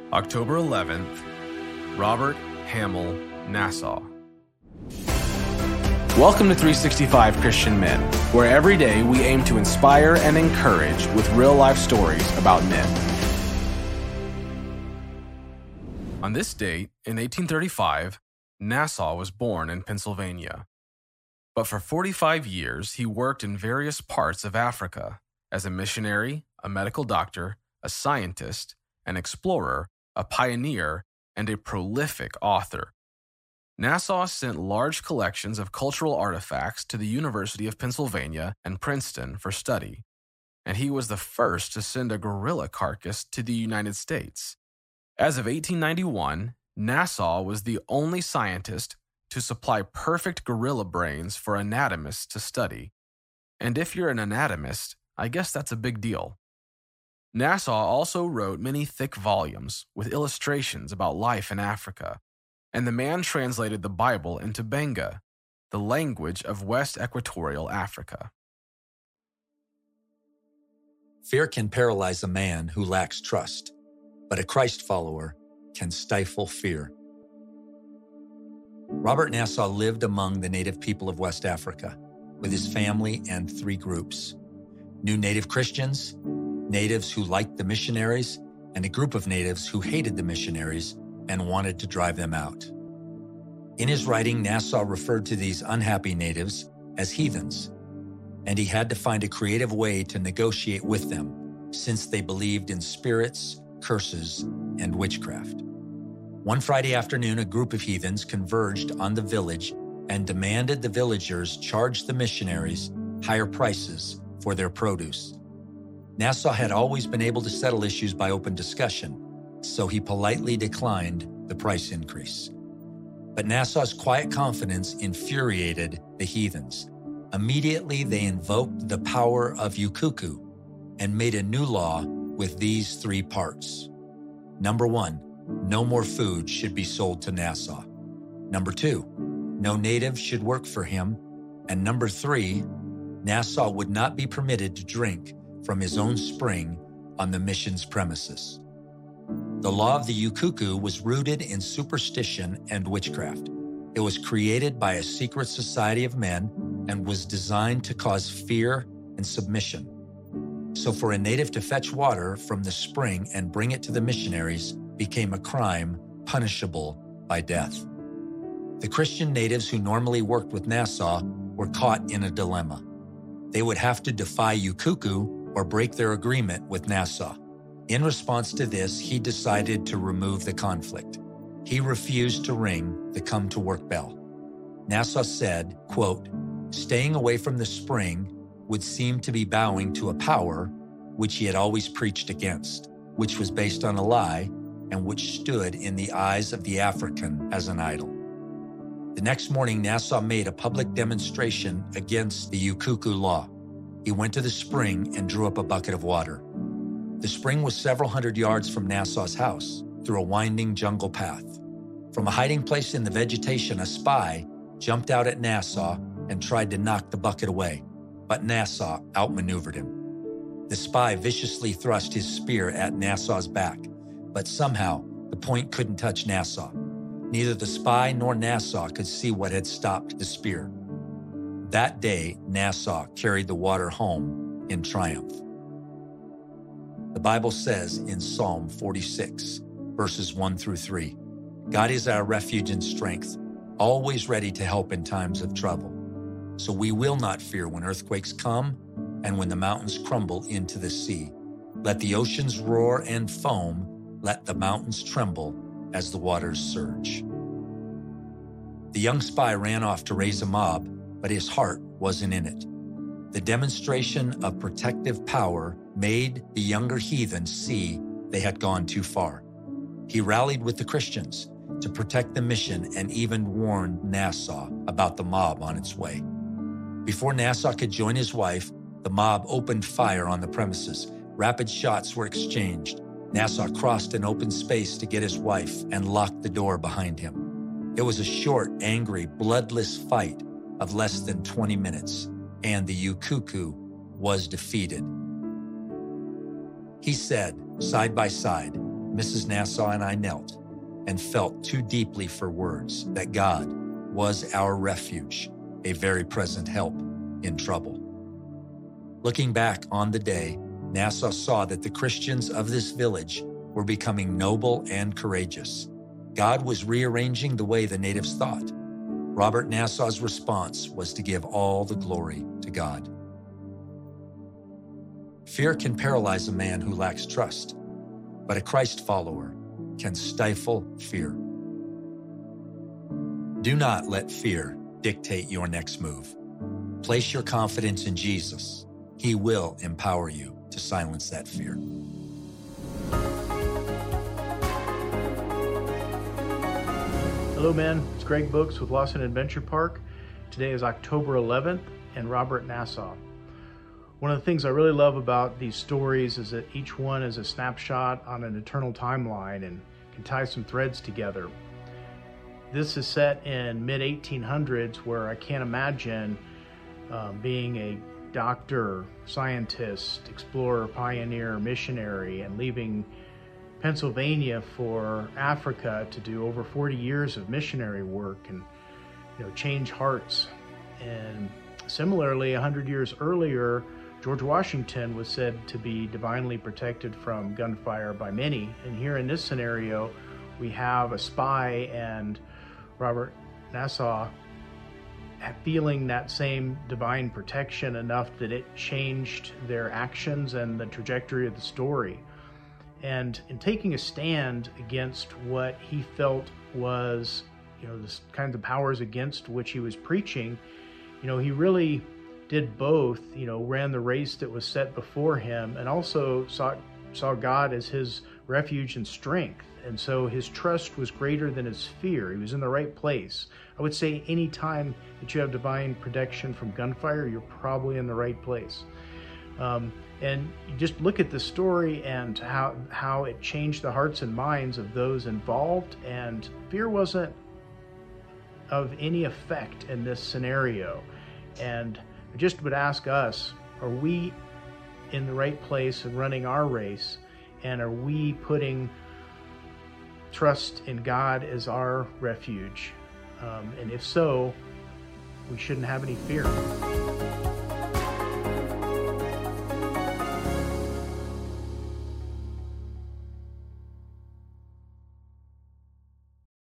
October 11th, Robert Hamill Nassau. Welcome to 365 Christian Men, where every day we aim to inspire and encourage with real-life stories about men. On this date, in 1835, Nassau was born in Pennsylvania. But for 45 years, he worked in various parts of Africa as a missionary, a medical doctor, a scientist, an explorer, a pioneer, and a prolific author. Nassau sent large collections of cultural artifacts to the University of Pennsylvania and Princeton for study, and he was the first to send a gorilla carcass to the United States. As of 1891, Nassau was the only scientist to supply perfect gorilla brains for anatomists to study. And if you're an anatomist, I guess that's a big deal. Nassau also wrote many thick volumes with illustrations about life in Africa, and the man translated the Bible into Benga, the language of West Equatorial Africa. Fear can paralyze a man who lacks trust, but a Christ follower can stifle fear. Robert Nassau lived among the native people of West Africa with his family and 3 groups: New Native Christians, natives who liked the missionaries, and a group of natives who hated the missionaries and wanted to drive them out. In his writing, Nassau referred to these unhappy natives as heathens, and he had to find a creative way to negotiate with them since they believed in spirits, curses, and witchcraft. One Friday afternoon, a group of heathens converged on the village and demanded the villagers charge the missionaries higher prices for their produce. Nassau had always been able to settle issues by open discussion, so he politely declined the price increase. But Nassau's quiet confidence infuriated the heathens. Immediately, they invoked the power of Ukuku and made a new law with these 3 parts. Number 1, no more food should be sold to Nassau. Number 2, no native should work for him. And number 3, Nassau would not be permitted to drink from his own spring on the mission's premises. The law of the Ukuku was rooted in superstition and witchcraft. It was created by a secret society of men and was designed to cause fear and submission. So for a native to fetch water from the spring and bring it to the missionaries became a crime punishable by death. The Christian natives who normally worked with Nassau were caught in a dilemma. They would have to defy Ukuku or break their agreement with Nassau. In response to this, he decided to remove the conflict. He refused to ring the come to work bell. Nassau said, quote, "Staying away from the spring would seem to be bowing to a power which he had always preached against, which was based on a lie and which stood in the eyes of the African as an idol." The next morning, Nassau made a public demonstration against the Ukuku law. He went to the spring and drew up a bucket of water. The spring was several hundred yards from Nassau's house, through a winding jungle path. From a hiding place in the vegetation, a spy jumped out at Nassau and tried to knock the bucket away, but Nassau outmaneuvered him. The spy viciously thrust his spear at Nassau's back, but somehow the point couldn't touch Nassau. Neither the spy nor Nassau could see what had stopped the spear. That day, Nassau carried the water home in triumph. The Bible says in Psalm 46, verses 1 through 3, "God is our refuge and strength, always ready to help in times of trouble. So we will not fear when earthquakes come and when the mountains crumble into the sea. Let the oceans roar and foam, let the mountains tremble as the waters surge." The young spy ran off to raise a mob, but his heart wasn't in it. The demonstration of protective power made the younger heathens see they had gone too far. He rallied with the Christians to protect the mission and even warned Nassau about the mob on its way. Before Nassau could join his wife, the mob opened fire on the premises. Rapid shots were exchanged. Nassau crossed an open space to get his wife and locked the door behind him. It was a short, angry, bloodless fight of less than 20 minutes, and the Ukuku was defeated. He said, side by side, Mrs. Nassau and I knelt and felt too deeply for words that God was our refuge, a very present help in trouble. Looking back on the day, Nassau saw that the Christians of this village were becoming noble and courageous. God was rearranging the way the natives thought. Robert Nassau's response was to give all the glory to God. Fear can paralyze a man who lacks trust, but a Christ follower can stifle fear. Do not let fear dictate your next move. Place your confidence in Jesus. He will empower you to silence that fear. Hello, man. It's Greg Books with Lawson Adventure Park. Today is October 11th and Robert Nassau. One of the things I really love about these stories is that each one is a snapshot on an eternal timeline and can tie some threads together. This is set in mid-1800s, where I can't imagine being a doctor, scientist, explorer, pioneer, missionary, and leaving Pennsylvania for Africa to do over 40 years of missionary work and change hearts. And similarly, 100 years earlier, George Washington was said to be divinely protected from gunfire by many. And here in this scenario, we have a spy and Robert Nassau feeling that same divine protection enough that it changed their actions and the trajectory of the story. And in taking a stand against what he felt was, this kind of powers against which he was preaching, he really did both, ran the race that was set before him and also saw God as his refuge and strength. And so his trust was greater than his fear. He was in the right place. I would say any time that you have divine protection from gunfire, you're probably in the right place. And you just look at the story and how it changed the hearts and minds of those involved, and fear wasn't of any effect in this scenario. And I just would ask us, are we in the right place and running our race? And are we putting trust in God as our refuge? And if so, we shouldn't have any fear.